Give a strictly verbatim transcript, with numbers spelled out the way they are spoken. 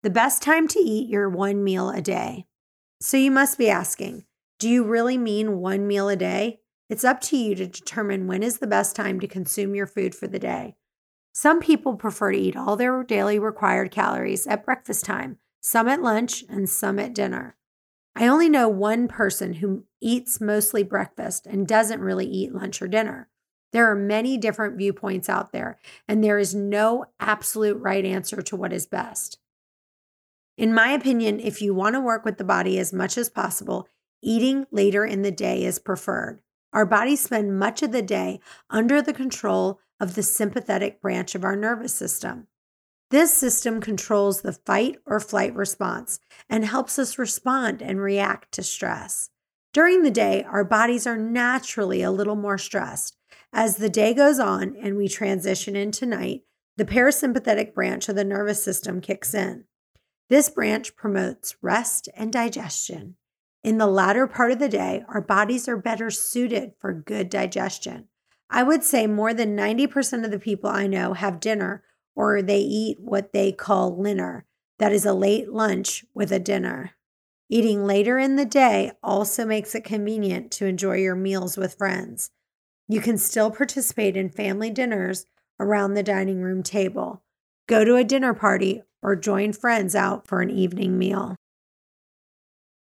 the best time to eat your one meal a day. So you must be asking, do you really mean one meal a day? It's up to you to determine when is the best time to consume your food for the day. Some people prefer to eat all their daily required calories at breakfast time, some at lunch, and some at dinner. I only know one person who eats mostly breakfast and doesn't really eat lunch or dinner. There are many different viewpoints out there, and there is no absolute right answer to what is best. In my opinion, if you want to work with the body as much as possible, eating later in the day is preferred. Our bodies spend much of the day under the control of the sympathetic branch of our nervous system. This system controls the fight or flight response and helps us respond and react to stress. During the day, our bodies are naturally a little more stressed. As the day goes on and we transition into night, the parasympathetic branch of the nervous system kicks in. This branch promotes rest and digestion. In the latter part of the day, our bodies are better suited for good digestion. I would say more than ninety percent of the people I know have dinner or they eat what they call linner. That is a late lunch with a dinner. Eating later in the day also makes it convenient to enjoy your meals with friends. You can still participate in family dinners around the dining room table. Go to a dinner party or join friends out for an evening meal.